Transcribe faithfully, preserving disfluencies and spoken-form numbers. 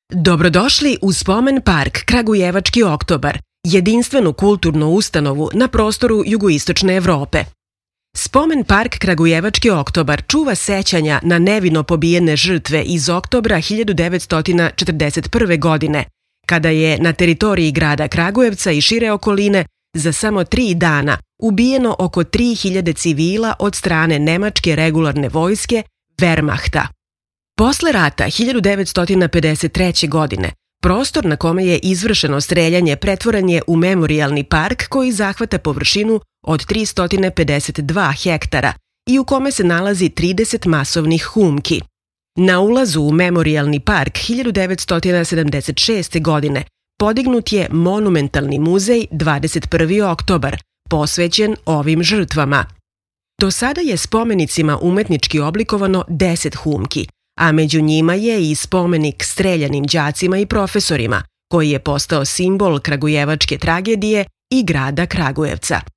Dobrodošli u Spomen park Kragujevački oktobar, jedinstvenu kulturnu ustanovu na prostoru jugoistočne Evrope. Spomen park Kragujevački oktobar čuva sećanja na nevino pobijene žrtve iz oktobra hiljadu devetsto četrdeset prve. godine, kada je na teritoriji grada Kragujevca i šire okoline za samo tri dana ubijeno oko tri hiljade civila od strane nemačke regularne vojske Wehrmachta. Posle rata hiljadu devetsto pedeset treće. godine prostor na kome je izvršeno streljanje pretvoren je u memorijalni park koji zahvata površinu od tristo pedeset dva hektara i u kome se nalazi trideset masovnih humki. Na ulazu u memorijalni park hiljadu devetsto sedamdeset šeste. godine podignut je monumentalni muzej dvadeset prvi oktobar, posvećen ovim žrtvama. Do sada je spomenicima umetnički oblikovano deset humki, a među njima je i spomenik streljanim đacima i profesorima, koji je postao simbol kragujevačke tragedije i grada Kragujevca.